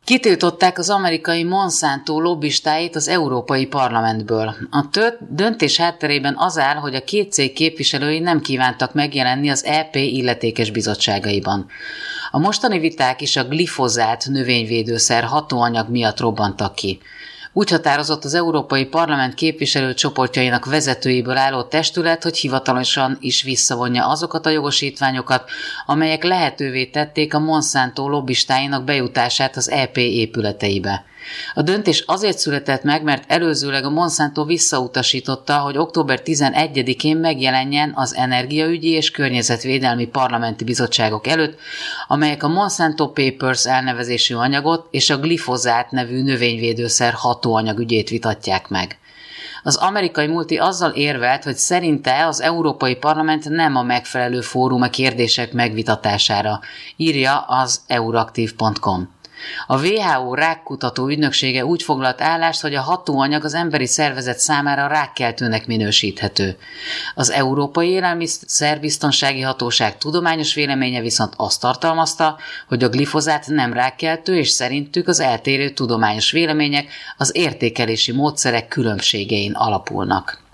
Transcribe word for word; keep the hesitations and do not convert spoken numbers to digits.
Kitiltották az amerikai Monsanto lobbistáit az Európai Parlamentből. A tört döntés hátterében az áll, hogy a két cég képviselői nem kívántak megjelenni az é pé illetékes bizottságaiban. A mostani viták is a glifozát növényvédőszer hatóanyag miatt robbantak ki. Úgy határozott az Európai Parlament képviselőcsoportjainak vezetőiből álló testület, hogy hivatalosan is visszavonja azokat a jogosítványokat, amelyek lehetővé tették a Monsanto lobbistáinak bejutását az é pé épületeibe. A döntés azért született meg, mert előzőleg a Monsanto visszautasította, hogy október tizenegyedikén megjelenjen az energiaügyi és környezetvédelmi parlamenti bizottságok előtt, amelyek a Monsanto Papers elnevezésű anyagot és a glifozát nevű növényvédőszer hatóanyag ügyét vitatják meg. Az amerikai multi azzal érvelt, hogy szerinte az Európai Parlament nem a megfelelő fórum a kérdések megvitatására, írja az Euractiv pont com. A dupla vé há ó rákkutató ügynöksége úgy foglalt állást, hogy a hatóanyag az emberi szervezet számára rákkeltőnek minősíthető. Az Európai Élelmiszerbiztonsági Hatóság tudományos véleménye viszont azt tartalmazta, hogy a glifozát nem rákkeltő, és szerintük az eltérő tudományos vélemények az értékelési módszerek különbségein alapulnak.